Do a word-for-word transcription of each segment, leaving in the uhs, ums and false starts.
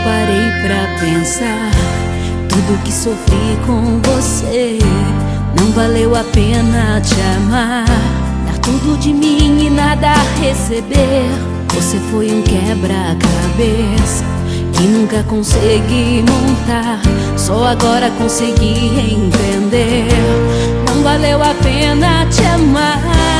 parei pra pensar, tudo que sofri com você não valeu a pena te amar. Dar tudo de mim e nada receber. Você foi um quebra-cabeça que nunca consegui montar, só agora consegui entender. Não valeu a pena te amar.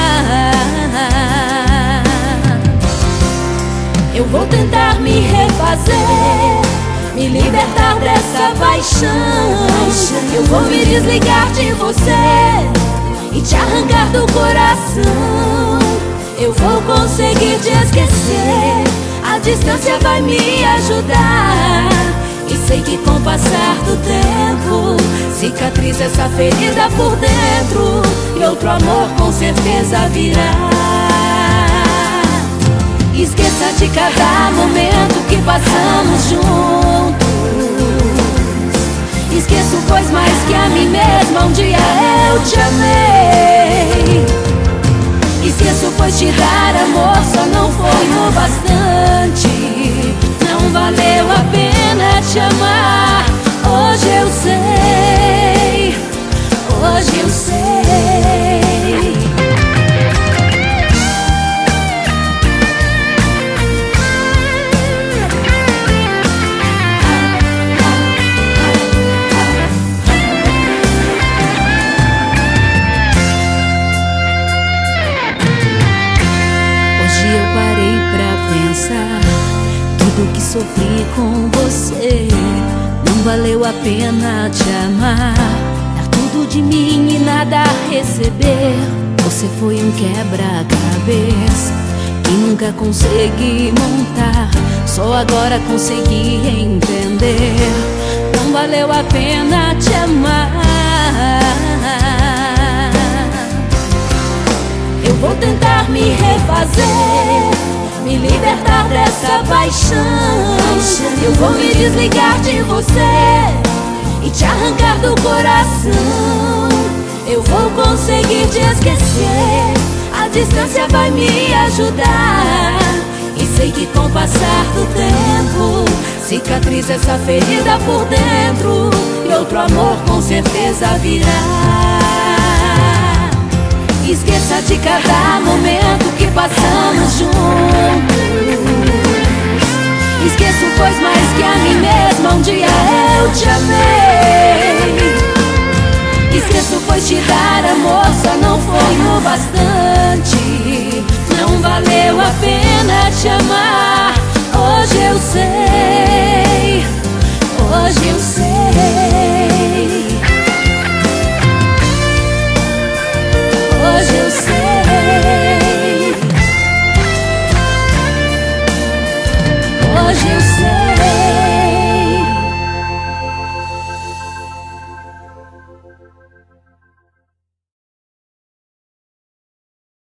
Eu vou tentar me refazer, me libertar dessa paixão. Eu vou me desligar de você e te arrancar do coração. Eu vou conseguir te esquecer, a distância vai me ajudar. E sei que com o passar do tempo cicatriza essa ferida por dentro, e outro amor com certeza virá. Esqueça de cada momento que passamos juntos. Esqueço, pois mais que a mim mesma um dia eu te amei. Esqueço, pois te dar amor só não foi o bastante. Não valeu a pena te amar. Hoje eu sei, hoje eu sei. Tudo que sofri com você não valeu a pena te amar. Dar tudo de mim e nada receber. Você foi um quebra-cabeça que nunca consegui montar, só agora consegui entender. Não valeu a pena te amar. Eu vou tentar me refazer, me libertar dessa paixão. Eu vou me desligar de você e te arrancar do coração. Eu vou conseguir te esquecer, a distância vai me ajudar. E sei que com o passar do tempo cicatriza essa ferida por dentro, e outro amor com certeza virá. Esqueça de cada momento que passamos juntos. Esqueço, pois mais que a mim mesma um dia eu te amei. Esqueço, pois te dar amor só não foi o bastante. Não valeu a pena te amar. Hoje eu sei, hoje eu sei. Hoje eu sei, hoje eu sei.